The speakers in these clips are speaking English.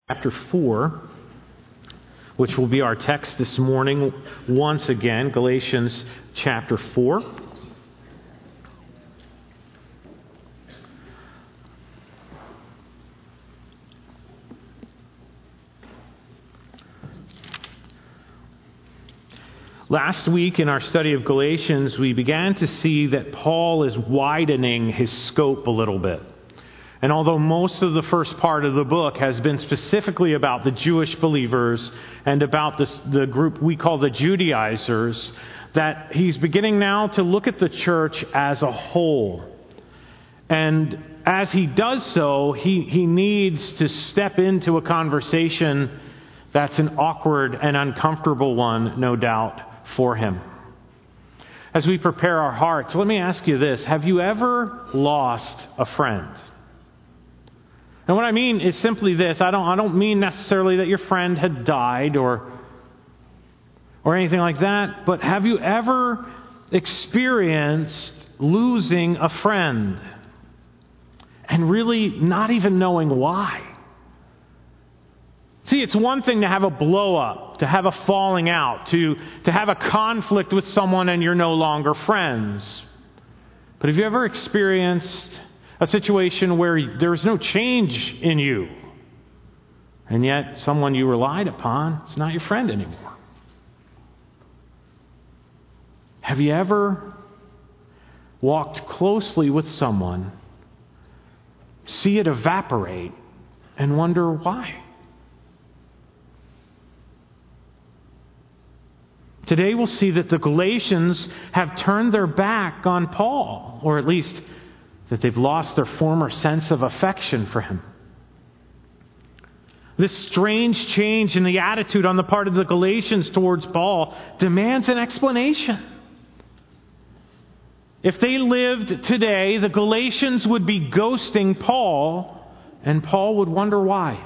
chapter 4, which will be our text this morning once again, Galatians chapter 4. Last week in our study of Galatians, we began to see that Paul is widening his scope a little bit. And although most of the first part of the book has been specifically about the Jewish believers and about the group we call the Judaizers, that he's beginning now to look at the church as a whole. And as he does so, he needs to step into a conversation that's an awkward and uncomfortable one, no doubt, for him. As we prepare our hearts, let me ask you this. Have you ever lost a friend? And what I mean is simply this. I don't mean necessarily that your friend had died or anything like that, but have you ever experienced losing a friend and really not even knowing why? See, it's one thing to have a blow-up, to have a falling out, to have a conflict with someone and you're no longer friends. But have you ever experienced a situation where there's no change in you, and yet someone you relied upon is not your friend anymore? Have you ever walked closely with someone, see it evaporate, and wonder why? Today we'll see that the Galatians have turned their back on Paul, or at least that they've lost their former sense of affection for him. This strange change in the attitude on the part of the Galatians towards Paul demands an explanation. If they lived today, the Galatians would be ghosting Paul, and Paul would wonder why.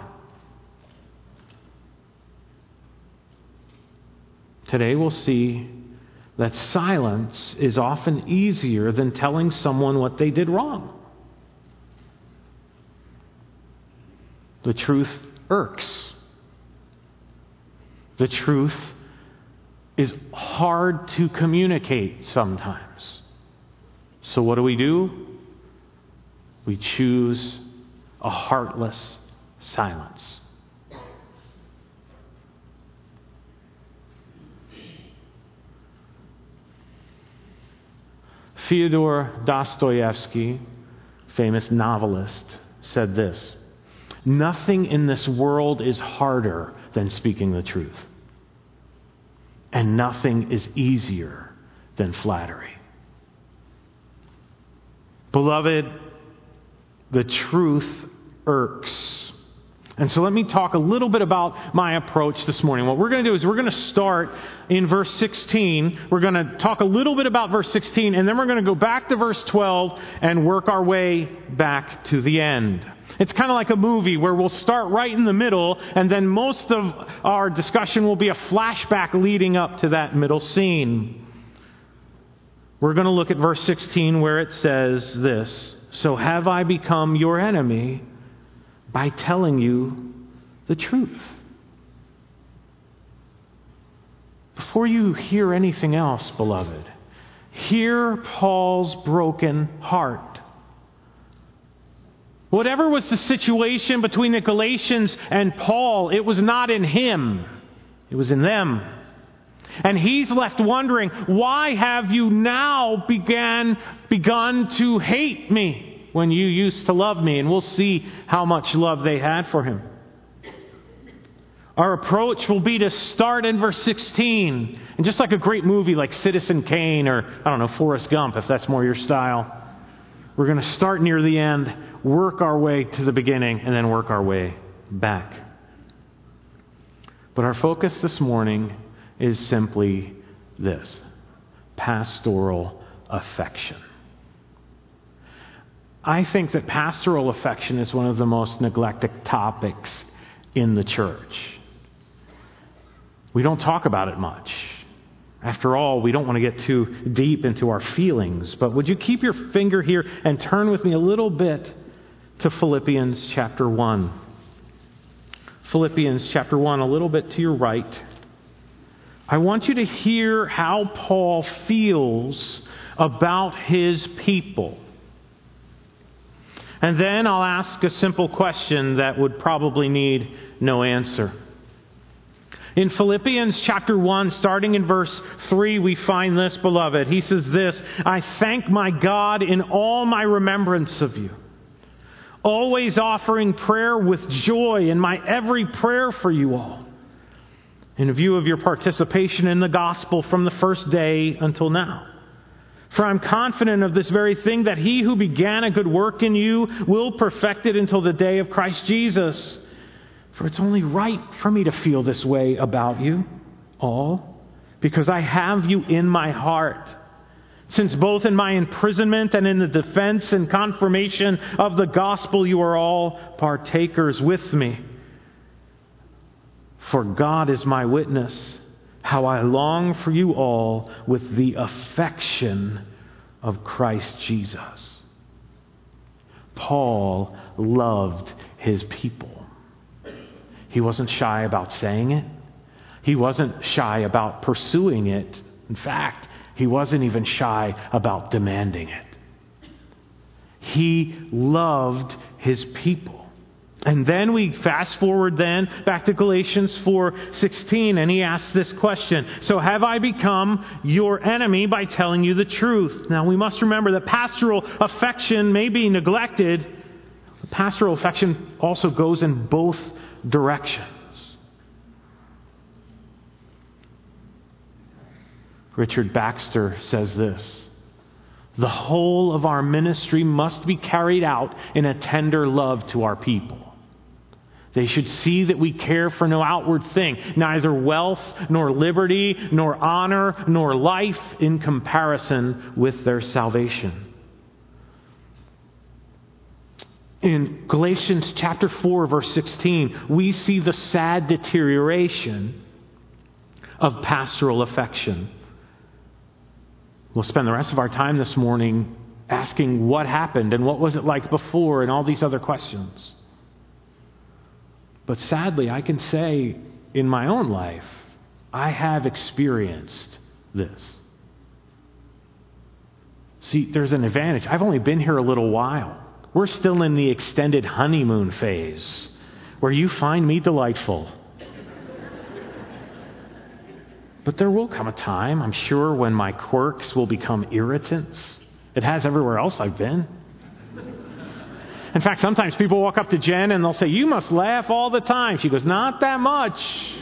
Today we'll see that silence is often easier than telling someone what they did wrong. The truth irks. The truth is hard to communicate sometimes. So what do? We choose a heartless silence. Fyodor Dostoevsky, famous novelist, said this: "Nothing in this world is harder than speaking the truth, and nothing is easier than flattery." Beloved, the truth irks. And so let me talk a little bit about my approach this morning. What we're going to do is we're going to start in verse 16. We're going to talk a little bit about verse 16, and then we're going to go back to verse 12 and work our way back to the end. It's kind of like a movie where we'll start right in the middle, and then most of our discussion will be a flashback leading up to that middle scene. We're going to look at verse 16 where it says this: "So have I become your enemy by telling you the truth?" Before you hear anything else, beloved, hear Paul's broken heart. Whatever was the situation between the Galatians and Paul, it was not in him. It was in them. And he's left wondering, why have you now begun to hate me when you used to love me? And we'll see how much love they had for him. Our approach will be to start in verse 16. And just like a great movie like Citizen Kane or, Forrest Gump, if that's more your style, we're going to start near the end, work our way to the beginning, and then work our way back. But our focus this morning is simply this: pastoral affection. I think that pastoral affection is one of the most neglected topics in the church. We don't talk about it much. After all, we don't want to get too deep into our feelings. But would you keep your finger here and turn with me a little bit to Philippians chapter 1. Philippians chapter 1, a little bit to your right. I want you to hear how Paul feels about his people. And then I'll ask a simple question that would probably need no answer. In Philippians chapter 1, starting in verse 3, we find this, beloved. He says this, I thank my God in all my remembrance of you, always offering prayer with joy in my every prayer for you all, in view of your participation in the gospel from the first day until now. For I'm confident of this very thing, that he who began a good work in you will perfect it until the day of Christ Jesus. For it's only right for me to feel this way about you all, because I have you in my heart. Since both in my imprisonment and in the defense and confirmation of the gospel, you are all partakers with me. For God is my witness, how I long for you all with the affection of Christ Jesus. Paul loved his people. He wasn't shy about saying it. He wasn't shy about pursuing it. In fact, he wasn't even shy about demanding it. He loved his people. And then we fast forward then back to Galatians 4:16, and he asks this question. So have I become your enemy by telling you the truth? Now we must remember that pastoral affection may be neglected. Pastoral affection also goes in both directions. Richard Baxter says this, the whole of our ministry must be carried out in a tender love to our people. They should see that we care for no outward thing, neither wealth, nor liberty, nor honor, nor life in comparison with their salvation. In Galatians chapter 4, verse 16, we see the sad deterioration of pastoral affection. We'll spend the rest of our time this morning asking what happened and what was it like before and all these other questions. But sadly, I can say in my own life, I have experienced this. See, there's an advantage. I've only been here a little while. We're still in the extended honeymoon phase, where you find me delightful. But there will come a time, I'm sure, when my quirks will become irritants. It has everywhere else I've been. In fact, sometimes people walk up to Jen and they'll say, you must laugh all the time. She goes, not that much.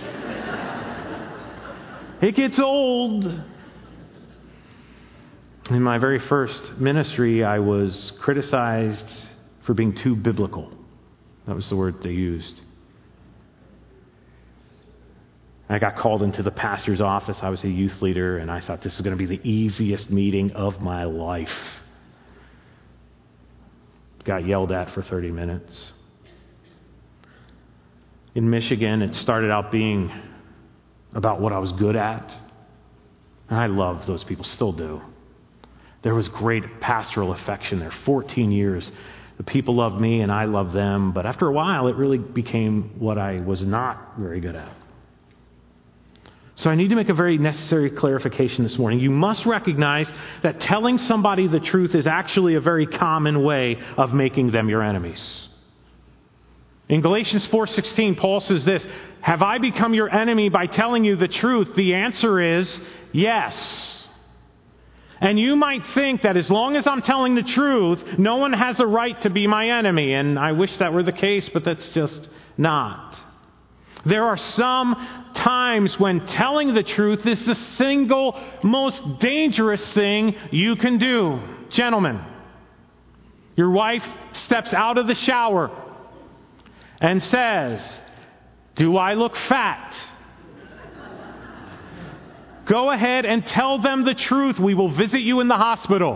It gets old. In my very first ministry, I was criticized for being too biblical. That was the word they used. I got called into the pastor's office. I was a youth leader, and I thought this is going to be the easiest meeting of my life. Got yelled at for 30 minutes. In Michigan, it started out being about what I was good at. And I loved those people, still do. There was great pastoral affection there. 14 years. The people loved me and I loved them. But after a while, it really became what I was not very good at. So I need to make a very necessary clarification this morning. You must recognize that telling somebody the truth is actually a very common way of making them your enemies. In Galatians 4:16, Paul says this, have I become your enemy by telling you the truth? The answer is yes. And you might think that as long as I'm telling the truth, no one has a right to be my enemy. And I wish that were the case, but that's just not. There are some times when telling the truth is the single most dangerous thing you can do. Gentlemen, your wife steps out of the shower and says, do I look fat? Go ahead and tell them the truth. We will visit you in the hospital.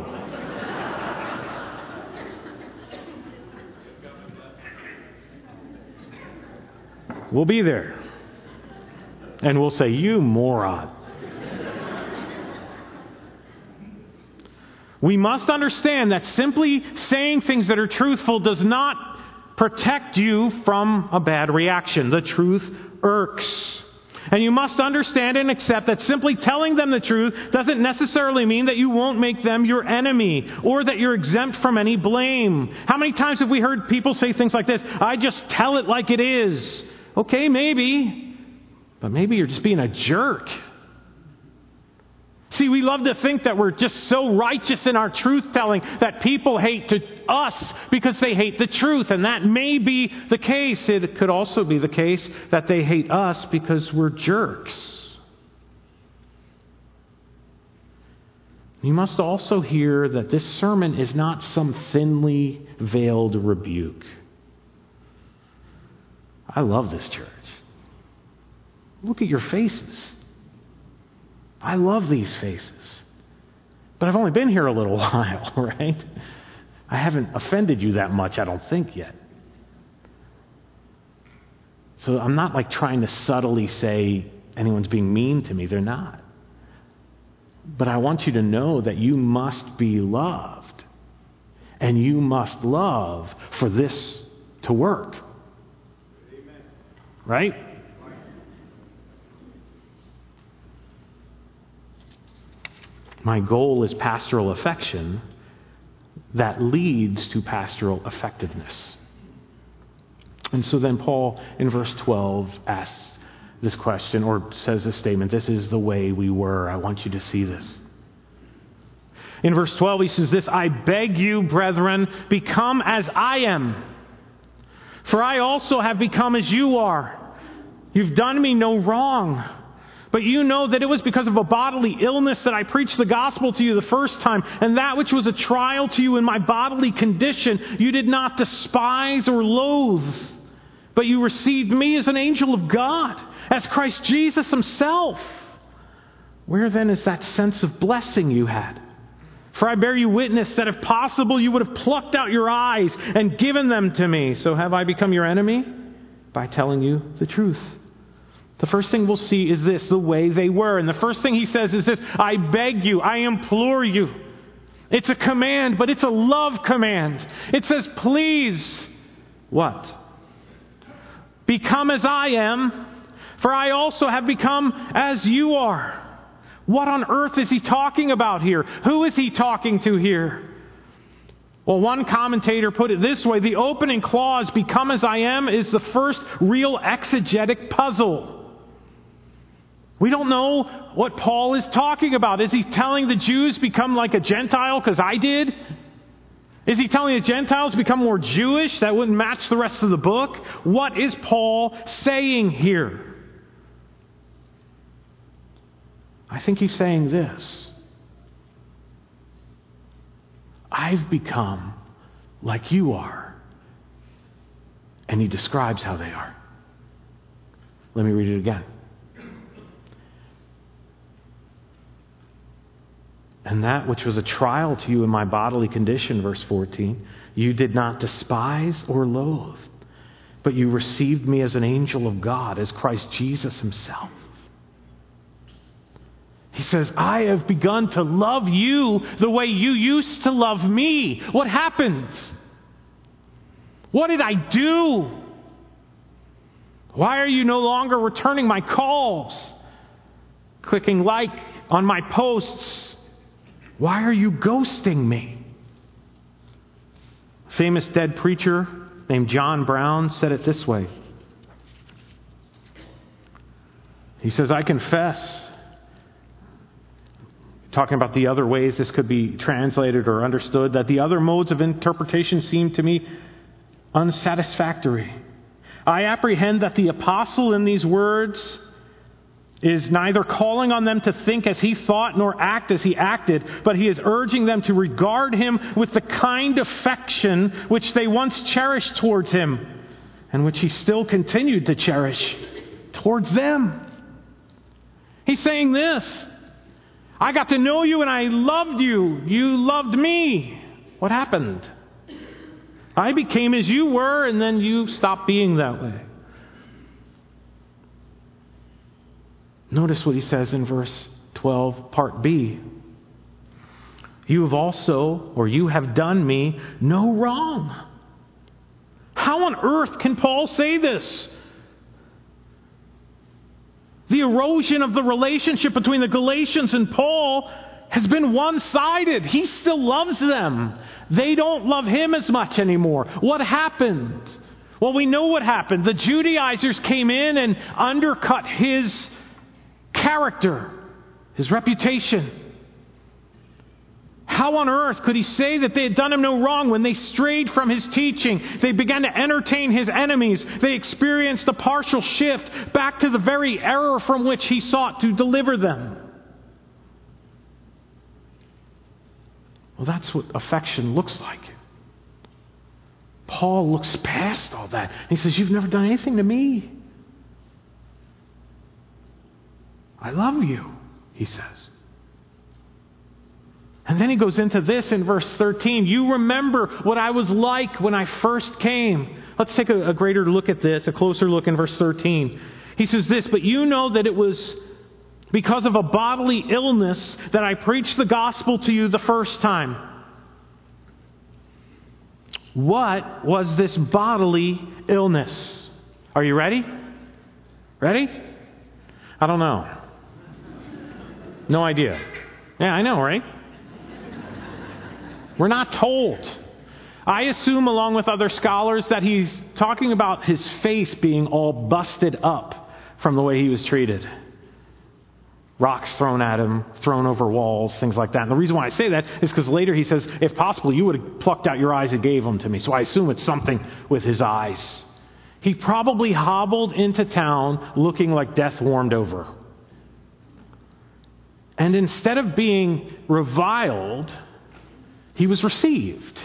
We'll be there. And we'll say, you moron. We must understand that simply saying things that are truthful does not protect you from a bad reaction. The truth irks. And you must understand and accept that simply telling them the truth doesn't necessarily mean that you won't make them your enemy or that you're exempt from any blame. How many times have we heard people say things like this? I just tell it like it is. Okay, maybe. But maybe you're just being a jerk. See, we love to think that we're just so righteous in our truth-telling that people hate us because they hate the truth. And that may be the case. It could also be the case that they hate us because we're jerks. You must also hear that this sermon is not some thinly veiled rebuke. I love this church. Look at your faces. I love these faces. But I've only been here a little while, right? I haven't offended you that much, I don't think, yet. So I'm not like trying to subtly say anyone's being mean to me. They're not. But I want you to know that you must be loved. And you must love for this to work. Amen. Right? My goal is pastoral affection that leads to pastoral effectiveness. And so then Paul, in verse 12, asks this question, or says this statement, this is the way we were. I want you to see this. In verse 12, he says this, I beg you, brethren, become as I am. For I also have become as you are. You've done me no wrong. But you know that it was because of a bodily illness that I preached the gospel to you the first time, and that which was a trial to you in my bodily condition, you did not despise or loathe, but you received me as an angel of God, as Christ Jesus himself. Where then is that sense of blessing you had? For I bear you witness that if possible you would have plucked out your eyes and given them to me. So have I become your enemy? By telling you the truth. The first thing we'll see is this, the way they were. And the first thing he says is this, I beg you, I implore you. It's a command, but it's a love command. It says, please, what? Become as I am, for I also have become as you are. What on earth is he talking about here? Who is he talking to here? Well, one commentator put it this way, the opening clause, become as I am, is the first real exegetic puzzle. We don't know what Paul is talking about. Is he telling the Jews become like a Gentile because I did? Is he telling the Gentiles become more Jewish? That wouldn't match the rest of the book. What is Paul saying here? I think he's saying this. I've become like you are. And he describes how they are. Let me read it again. And that which was a trial to you in my bodily condition, verse 14, you did not despise or loathe, but you received me as an angel of God, as Christ Jesus himself. He says, I have begun to love you the way you used to love me. What happened? What did I do? Why are you no longer returning my calls? Clicking like on my posts? Why are you ghosting me? A famous dead preacher named John Brown said it this way. He says, I confess, talking about the other ways this could be translated or understood, that the other modes of interpretation seem to me unsatisfactory. I apprehend that the apostle in these words is neither calling on them to think as he thought nor act as he acted, but he is urging them to regard him with the kind affection which they once cherished towards him and which he still continued to cherish towards them. He's saying this, I got to know you and I loved you. You loved me. What happened? I became as you were and then you stopped being that way. Notice what he says in verse 12, part B. You have also, or you have done me no wrong. How How on earth can Paul say this? The erosion of the relationship between the Galatians and Paul has been one-sided. He still loves them. They don't love him as much anymore. What happened? Well, we know what happened. The Judaizers came in and undercut his character, his reputation. How on earth could he say that they had done him no wrong when they strayed from his teaching? They began to entertain his enemies. They experienced a partial shift back to the very error from which he sought to deliver them. Well, that's what affection looks like. Paul looks past all that. He says, you've never done anything to me. I love you, he says. And then he goes into this in verse 13. You remember what I was like when I first came. Let's take a greater look at this, a closer look in verse 13. He says this, but you know that it was because of a bodily illness that I preached the gospel to you the first time. What was this bodily illness? Are you ready? Ready? I don't know. No idea. Yeah, I know, right? We're not told. I assume, along with other scholars, that he's talking about his face being all busted up from the way he was treated. Rocks thrown at him, thrown over walls, things like that. And the reason why I say that is because later he says, if possible, you would have plucked out your eyes and gave them to me. So I assume it's something with his eyes. He probably hobbled into town looking like death warmed over. And instead of being reviled, he was received.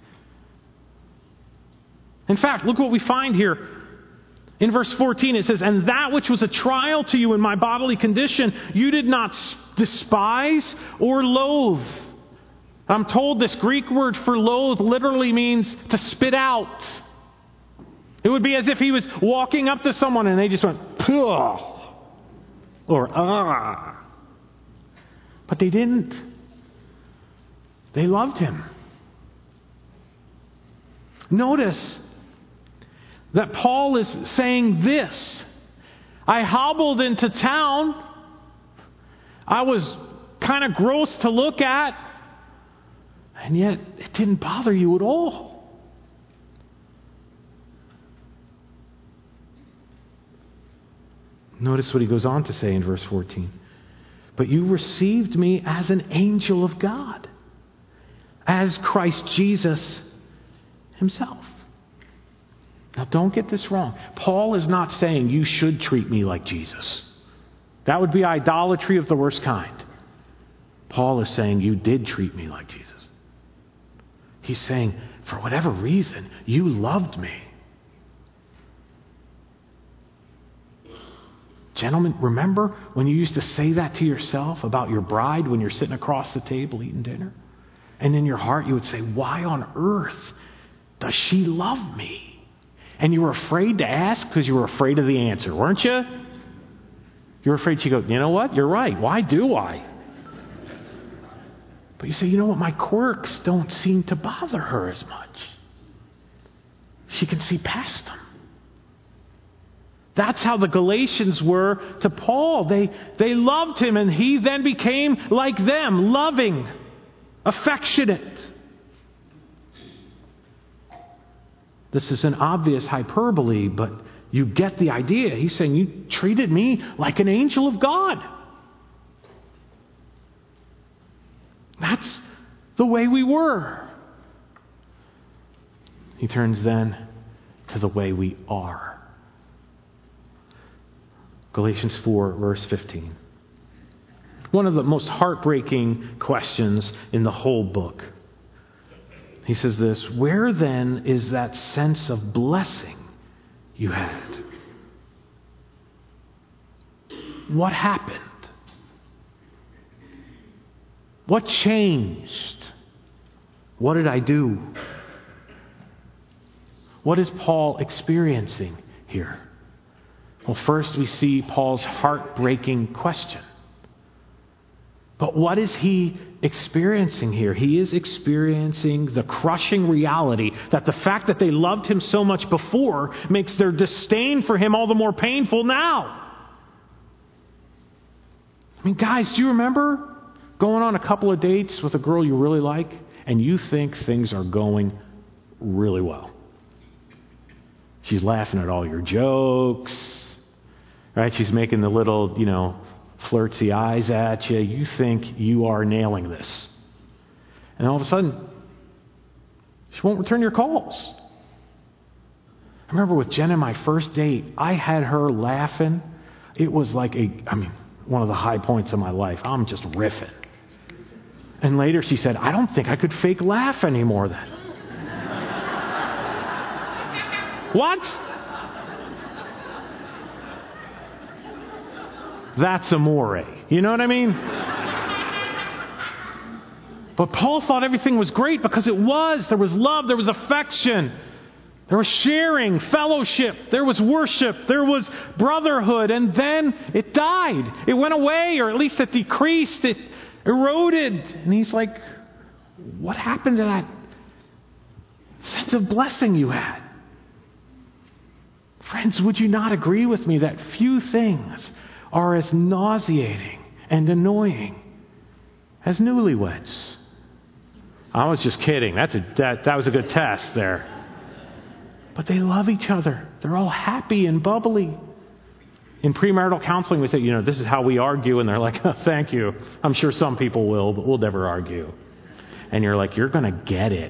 In fact, look what we find here. In verse 14 it says, and that which was a trial to you in my bodily condition, you did not despise or loathe. I'm told this Greek word for loathe literally means to spit out. It would be as if he was walking up to someone and they just went, "Pugh," or "ah." But they didn't. They loved him. Notice that Paul is saying this. I hobbled into town. I was kind of gross to look at. And yet it didn't bother you at all. Notice what he goes on to say in verse 14. But you received me as an angel of God, as Christ Jesus himself. Now don't get this wrong. Paul is not saying you should treat me like Jesus. That would be idolatry of the worst kind. Paul is saying you did treat me like Jesus. He's saying, for whatever reason, you loved me. Gentlemen, remember when you used to say that to yourself about your bride when you're sitting across the table eating dinner? And in your heart you would say, why on earth does she love me? And you were afraid to ask because you were afraid of the answer, weren't you? You were afraid she'd go, you know what? You're right. Why do I? But you say, you know what? My quirks don't seem to bother her as much. She can see past them. That's how the Galatians were to Paul. They loved him, and he then became like them, loving, affectionate. This is an obvious hyperbole, but you get the idea. He's saying, you treated me like an angel of God. That's the way we were. He turns then to the way we are. Galatians 4, verse 15. One of the most heartbreaking questions in the whole book. He says this, where then is that sense of blessing you had? What happened? What changed? What did I do? What is Paul experiencing here? Well, first we see Paul's heartbreaking question. But what is he experiencing here? He is experiencing the crushing reality that the fact that they loved him so much before makes their disdain for him all the more painful now. I mean, guys, do you remember going on a couple of dates with a girl you really like and you think things are going really well? She's laughing at all your jokes, right? She's making the little, flirty eyes at you. You think you are nailing this. And all of a sudden, she won't return your calls. I remember with Jenna, my first date, I had her laughing. It was like one of the high points of my life. I'm just riffing. And later she said, I don't think I could fake laugh anymore then. What? That's amore. You know what I mean? But Paul thought everything was great because it was. There was love. There was affection. There was sharing, fellowship. There was worship. There was brotherhood. And then it died. It went away, or at least it decreased. It eroded. And he's like, what happened to that sense of blessing you had? Friends, would you not agree with me that few things are as nauseating and annoying as newlyweds? I was just kidding. That was a good test there. But they love each other. They're all happy and bubbly. In premarital counseling, we say, this is how we argue. And they're like, oh, thank you. I'm sure some people will, but we'll never argue. And you're like, you're going to get it.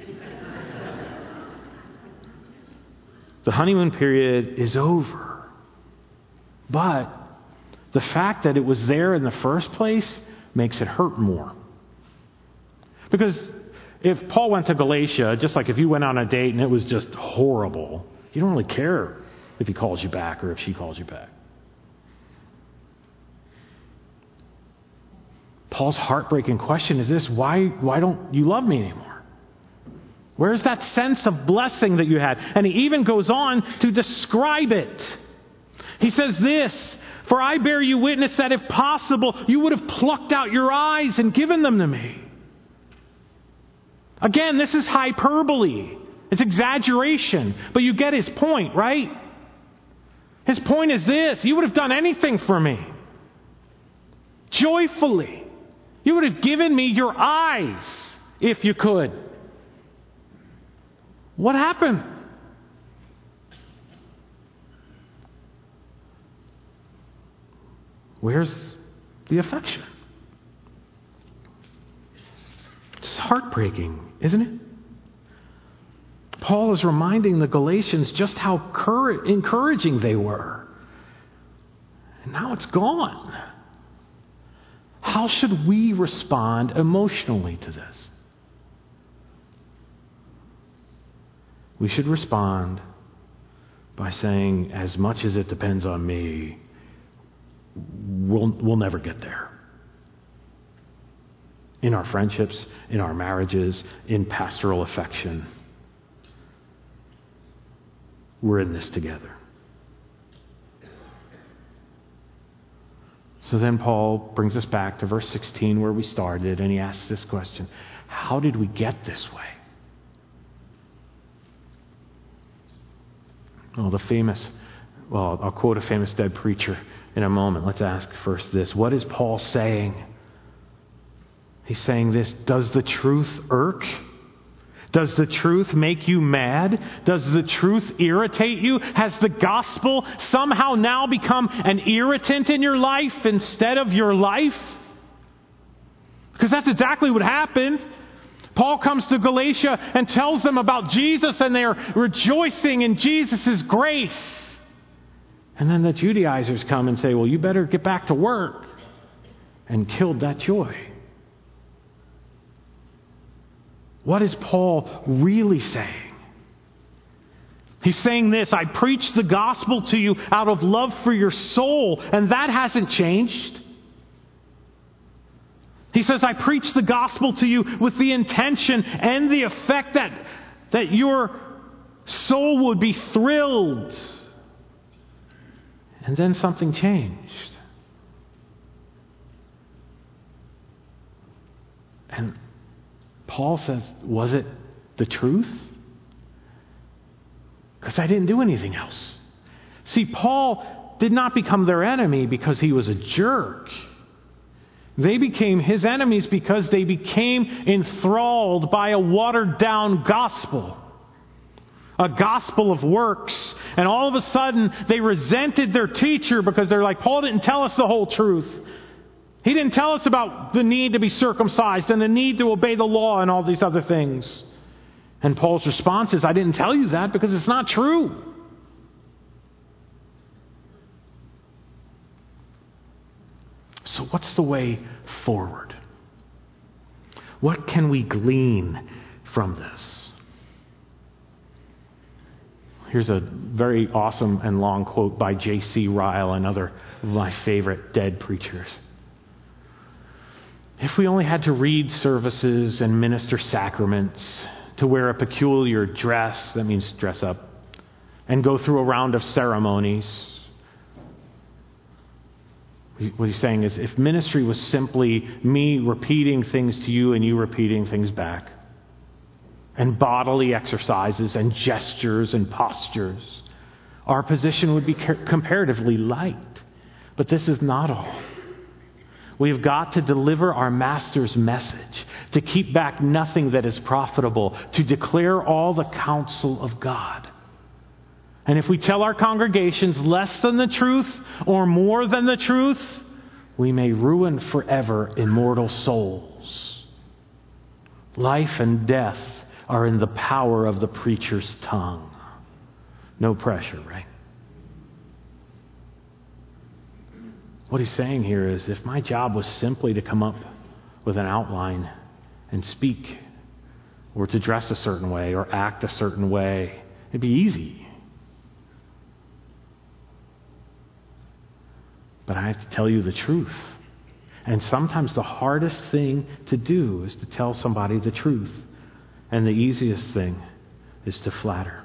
The honeymoon period is over. But the fact that it was there in the first place makes it hurt more. Because if Paul went to Galatia, just like if you went on a date and it was just horrible, you don't really care if he calls you back or if she calls you back. Paul's heartbreaking question is this: why don't you love me anymore? Where's that sense of blessing that you had? And he even goes on to describe it. He says this: for I bear you witness that if possible, you would have plucked out your eyes and given them to me. Again, this is hyperbole. It's exaggeration. But you get his point, right? His point is this: you would have done anything for me. Joyfully. You would have given me your eyes if you could. What happened? Where's the affection? It's heartbreaking, isn't it? Paul is reminding the Galatians just how encouraging they were. And now it's gone. How should we respond emotionally to this? We should respond by saying, as much as it depends on me, we'll never get there. In our friendships, in our marriages, in pastoral affection, we're in this together. So then Paul brings us back to verse 16 where we started, and he asks this question: how did we get this way? Well, I'll quote a famous dead preacher in a moment. Let's ask first this: what is Paul saying? He's saying this: does the truth irk? Does the truth make you mad? Does the truth irritate you? Has the gospel somehow now become an irritant in your life instead of your life? Because that's exactly what happened. Paul comes to Galatia and tells them about Jesus, and they're rejoicing in Jesus' grace. And then the Judaizers come and say, well, you better get back to work, and killed that joy. What is Paul really saying? He's saying this: I preach the gospel to you out of love for your soul, and that hasn't changed. He says, I preach the gospel to you with the intention and the effect that your soul would be thrilled. And then something changed. Paul says, was it the truth? Because I didn't do anything else. See, Paul did not become their enemy because he was a jerk. They became his enemies because they became enthralled by a watered-down gospel. A gospel of works. And all of a sudden, they resented their teacher because they're like, Paul didn't tell us the whole truth. He didn't tell us about the need to be circumcised and the need to obey the law and all these other things. And Paul's response is, I didn't tell you that because it's not true. So what's the way forward? What can we glean from this? Here's a very awesome and long quote by J.C. Ryle, another of my favorite dead preachers. If we only had to read services and minister sacraments, to wear a peculiar dress, that means dress up, and go through a round of ceremonies. What he's saying is, if ministry was simply me repeating things to you and you repeating things back, and bodily exercises and gestures and postures, our position would be comparatively light. But this is not all. We've got to deliver our Master's message, to keep back nothing that is profitable, to declare all the counsel of God. And if we tell our congregations less than the truth or more than the truth, we may ruin forever immortal souls. Life and death are in the power of the preacher's tongue. No pressure, right? What he's saying here is, if my job was simply to come up with an outline and speak, or to dress a certain way, or act a certain way, it'd be easy. But I have to tell you the truth. And sometimes the hardest thing to do is to tell somebody the truth. And the easiest thing is to flatter.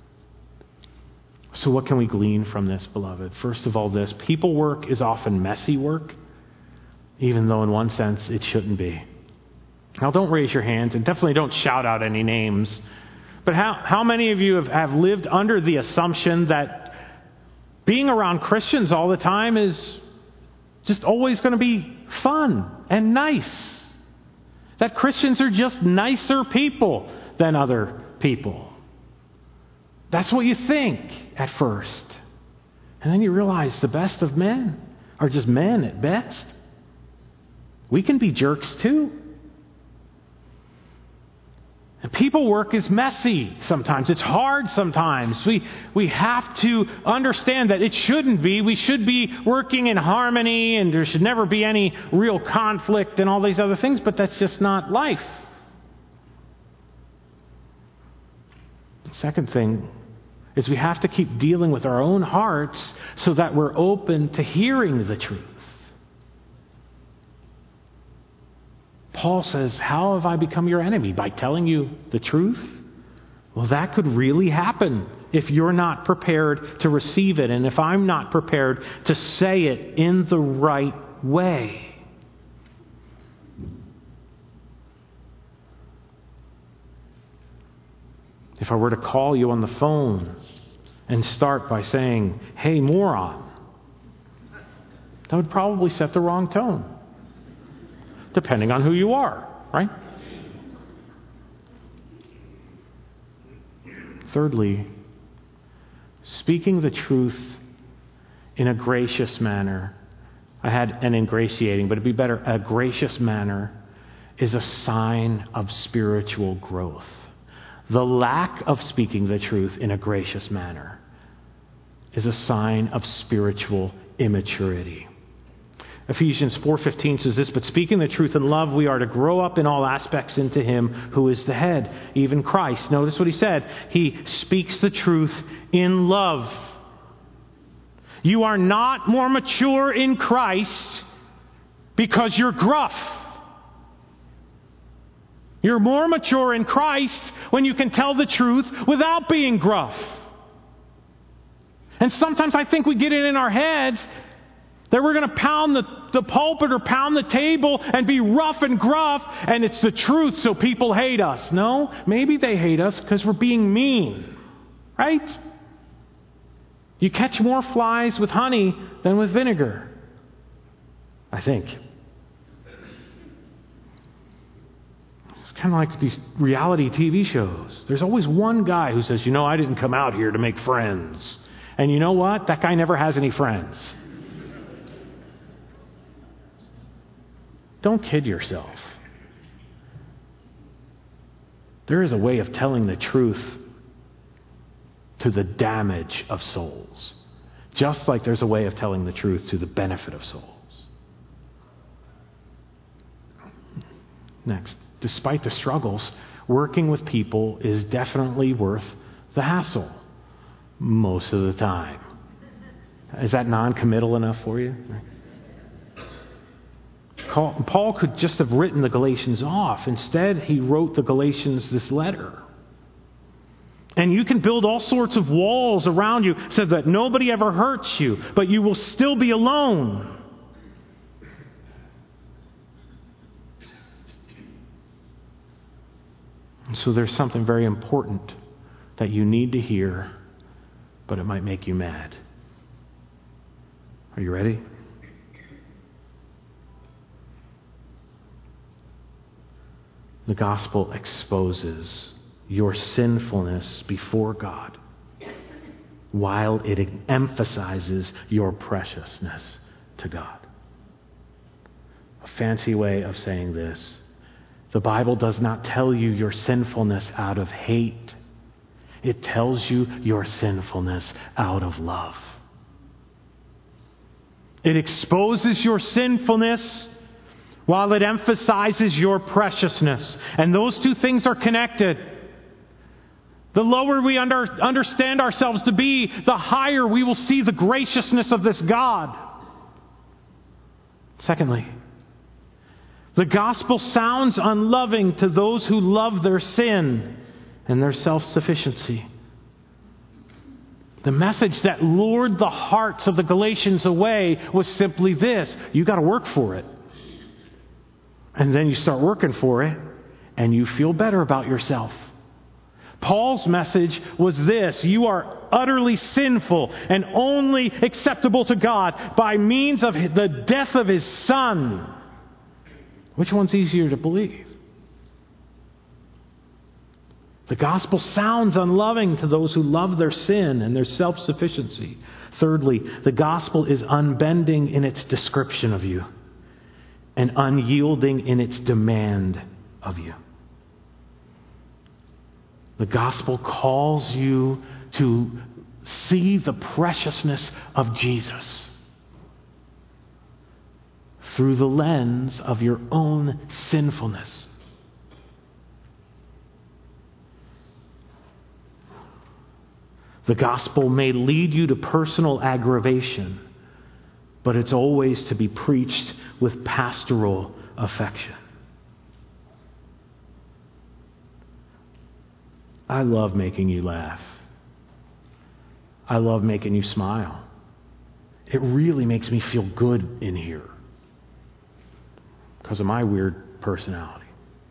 So what can we glean from this, beloved? First of all, this: people work is often messy work, even though in one sense it shouldn't be. Now, don't raise your hands, and definitely don't shout out any names. But how many of you have lived under the assumption that being around Christians all the time is just always going to be fun and nice? That Christians are just nicer people than other people. That's what you think at first. And then you realize the best of men are just men at best. We can be jerks too. And people work is messy sometimes. It's hard sometimes. We have to understand that it shouldn't be. We should be working in harmony, and there should never be any real conflict and all these other things, but that's just not life. The second thing is we have to keep dealing with our own hearts so that we're open to hearing the truth. Paul says, how have I become your enemy? By telling you the truth? Well, that could really happen if you're not prepared to receive it, and if I'm not prepared to say it in the right way. If I were to call you on the phone and start by saying, hey, moron, that would probably set the wrong tone, depending on who you are, right? Thirdly, speaking the truth in a gracious manner. I had an ingratiating, but it'd be better, a gracious manner is a sign of spiritual growth. The lack of speaking the truth in a gracious manner is a sign of spiritual immaturity. Ephesians 4:15 says this, but speaking the truth in love, we are to grow up in all aspects into Him who is the head, even Christ. Notice what he said. He speaks the truth in love. You are not more mature in Christ because you're gruff. You're more mature in Christ when you can tell the truth without being gruff. And sometimes I think we get it in our heads That we're going to pound the pulpit or pound the table and be rough and gruff, and it's the truth, so people hate us. No, maybe they hate us because we're being mean, right? You catch more flies with honey than with vinegar, I think. It's kind of like these reality TV shows. There's always one guy who says, I didn't come out here to make friends. And you know what? That guy never has any friends. Don't kid yourself. There is a way of telling the truth to the damage of souls, just like there's a way of telling the truth to the benefit of souls. Next, despite the struggles, working with people is definitely worth the hassle most of the time. Is that non-committal enough for you? Paul could just have written the Galatians off. Instead, he wrote the Galatians this letter. And you can build all sorts of walls around you so that nobody ever hurts you, but you will still be alone. And so there's something very important that you need to hear, but it might make you mad. Are you ready? The gospel exposes your sinfulness before God, while it emphasizes your preciousness to God. A fancy way of saying this: the Bible does not tell you your sinfulness out of hate. It tells you your sinfulness out of love. It exposes your sinfulness while it emphasizes your preciousness. And those two things are connected. The lower we understand ourselves to be, the higher we will see the graciousness of this God. Secondly, the gospel sounds unloving to those who love their sin and their self-sufficiency. The message that lured the hearts of the Galatians away was simply this: you got to work for it. And then you start working for it, and you feel better about yourself. Paul's message was this: you are utterly sinful and only acceptable to God by means of the death of His Son. Which one's easier to believe? The gospel sounds unloving to those who love their sin and their self-sufficiency. Thirdly, the gospel is unbending in its description of you and unyielding in its demand of you. The gospel calls you to see the preciousness of Jesus through the lens of your own sinfulness. The gospel may lead you to personal aggravation, but it's always to be preached with pastoral affection. I love making you laugh. I love making you smile. It really makes me feel good in here because of my weird personality.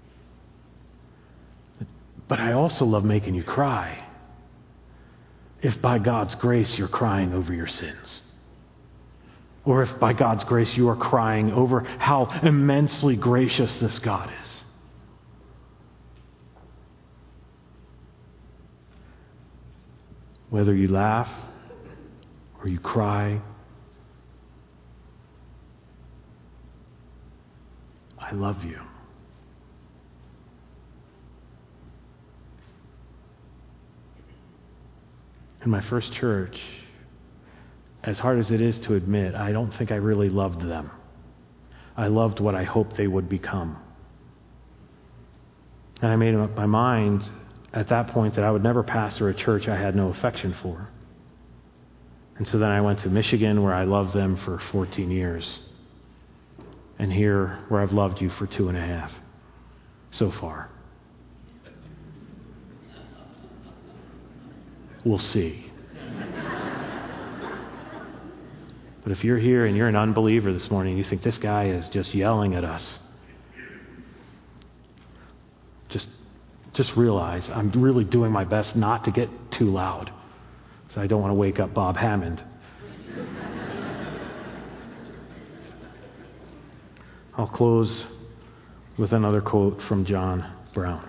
But I also love making you cry, if by God's grace you're crying over your sins. Or if by God's grace you are crying over how immensely gracious this God is. Whether you laugh or you cry, I love you. In my first church, as hard as it is to admit, I don't think I really loved them. I loved what I hoped they would become. And I made up my mind at that point that I would never pastor a church I had no affection for. And so then I went to Michigan, where I loved them for 14 years. And here, where I've loved you for 2.5 so far. We'll see. But if you're here and you're an unbeliever this morning, you think this guy is just yelling at us, just realize I'm really doing my best not to get too loud. So I don't want to wake up Bob Hammond. I'll close with another quote from John Brown.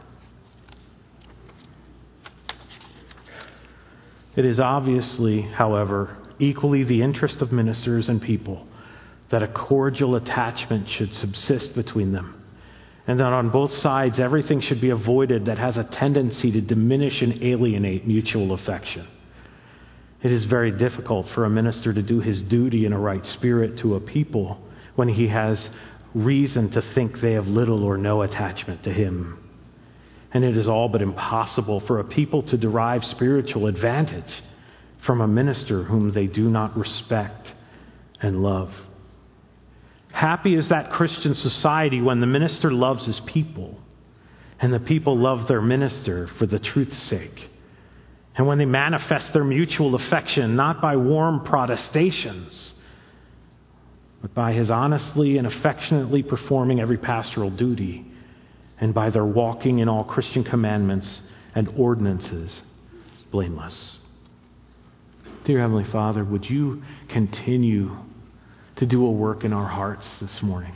It is obviously, however, equally the interest of ministers and people that a cordial attachment should subsist between them, and that on both sides everything should be avoided that has a tendency to diminish and alienate mutual affection. It is very difficult for a minister to do his duty in a right spirit to a people when he has reason to think they have little or no attachment to him. And it is all but impossible for a people to derive spiritual advantage from a minister whom they do not respect and love. Happy is that Christian society when the minister loves his people and the people love their minister for the truth's sake. And when they manifest their mutual affection not by warm protestations, but by his honestly and affectionately performing every pastoral duty, and by their walking in all Christian commandments and ordinances blameless. Dear Heavenly Father, would you continue to do a work in our hearts this morning?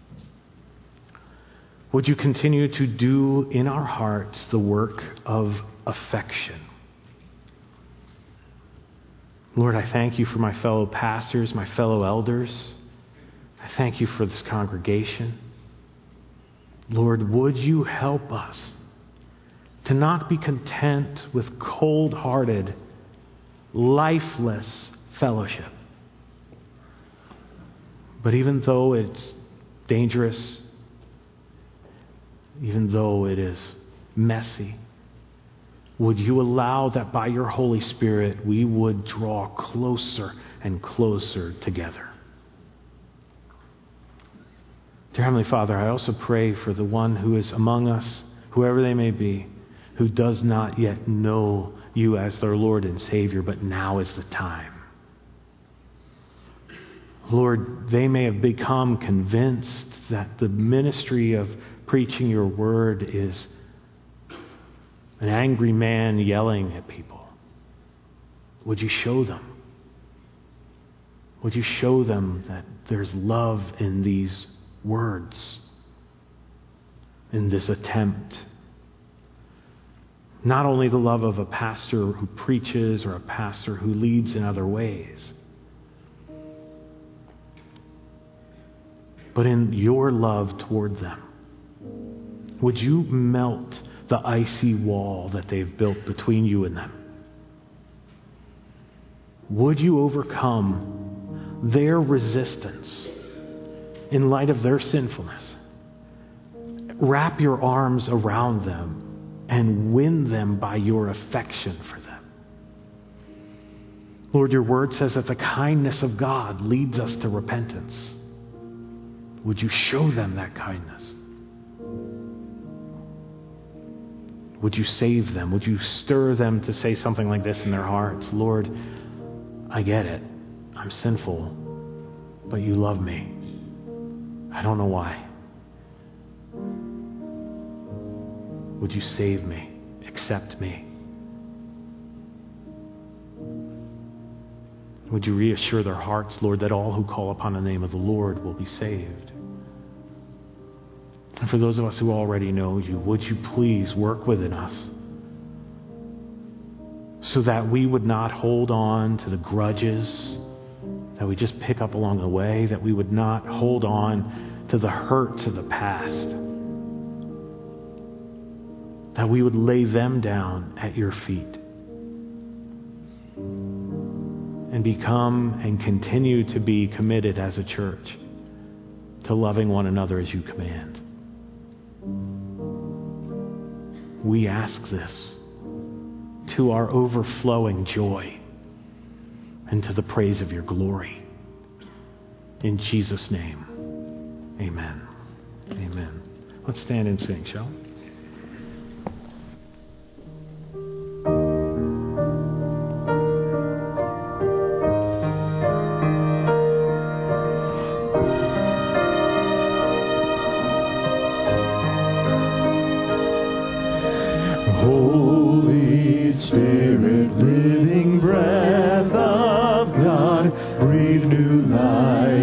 Would you continue to do in our hearts the work of affection? Lord, I thank you for my fellow pastors, my fellow elders. I thank you for this congregation. Lord, would you help us to not be content with cold-hearted, lifeless fellowship. But even though it's dangerous, even though it is messy, would you allow that by your Holy Spirit we would draw closer and closer together? Dear Heavenly Father, I also pray for the one who is among us, whoever they may be, who does not yet know you as their Lord and Savior, but now is the time. Lord, they may have become convinced that the ministry of preaching your word is an angry man yelling at people. Would you show them? Would you show them that there's love in these words, in this attempt? Not only the love of a pastor who preaches or a pastor who leads in other ways, but in your love toward them. Would you melt the icy wall that they've built between you and them? Would you overcome their resistance in light of their sinfulness? Wrap your arms around them and win them by your affection for them. Lord, your word says that the kindness of God leads us to repentance. Would you show them that kindness? Would you save them? Would you stir them to say something like this in their hearts? Lord, I get it. I'm sinful, but you love me. I don't know why. Would you save me? Accept me? Would you reassure their hearts, Lord, that all who call upon the name of the Lord will be saved? And for those of us who already know you, would you please work within us so that we would not hold on to the grudges that we just pick up along the way, that we would not hold on to the hurts of the past, that we would lay them down at your feet and become and continue to be committed as a church to loving one another as you command. We ask this to our overflowing joy and to the praise of your glory. In Jesus' name, amen. Amen. Let's stand and sing, shall we?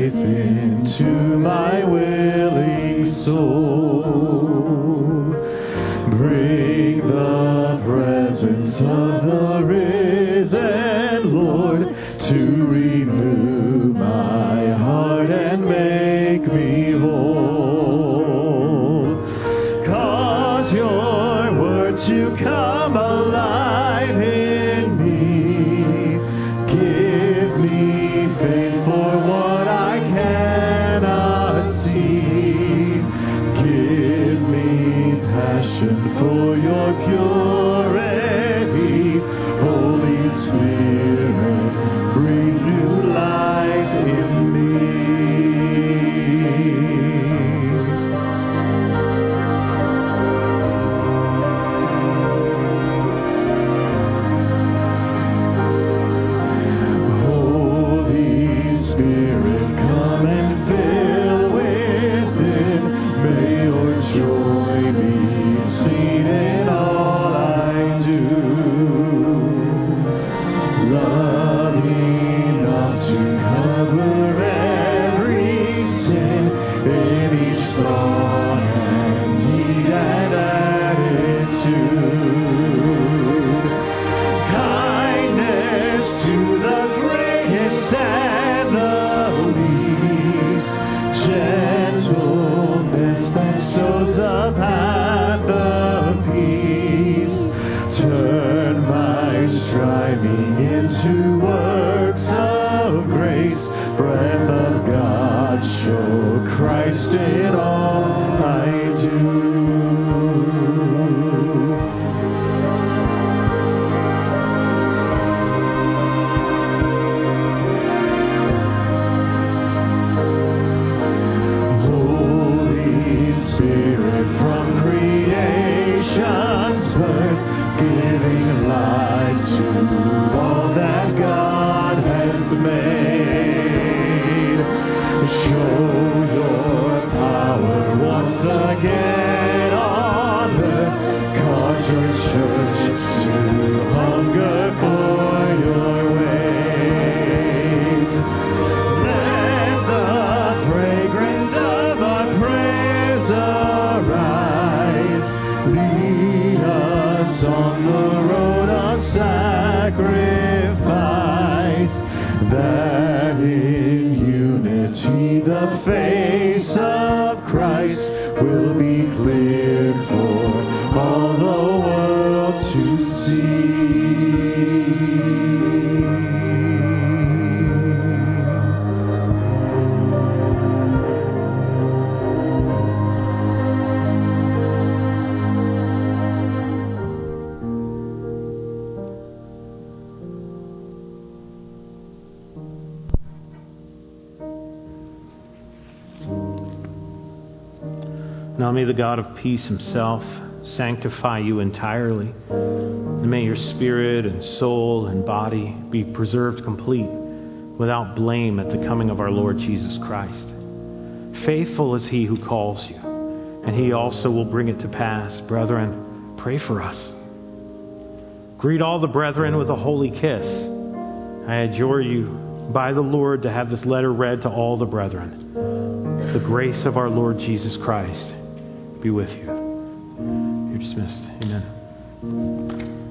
life into my willing soul. Bring the presence of the risen Lord to renew my heart and make me whole. Cause your word to come alive in me. Give me faith for what I cannot see. Give me passion for your purity. Holy Spirit, breathe new life in me. Holy Spirit, come and fill within. May your joy be seen in all I do. Love me not to cover every sin in each thought and deed and attitude. Kindness to the greatest and the least. Gentleness that shows the path of peace. Turn my striving into works of grace. Breath of God, show Christ in all I do. Holy Spirit, from creation's birth, giving life to all that God has made. Show your power once again on earth. Cause your church to hunger for your ways. Let the fragrance of our prayers arise. Lead us on the road of sacrifice, that in unity the face of Christ will be clear for all the world to see. Now may the God of peace himself sanctify you entirely. And may your spirit and soul and body be preserved complete, without blame at the coming of our Lord Jesus Christ. Faithful is he who calls you, and he also will bring it to pass. Brethren, pray for us. Greet all the brethren with a holy kiss. I adjure you by the Lord to have this letter read to all the brethren. The grace of our Lord Jesus Christ be with you. You're dismissed. Amen.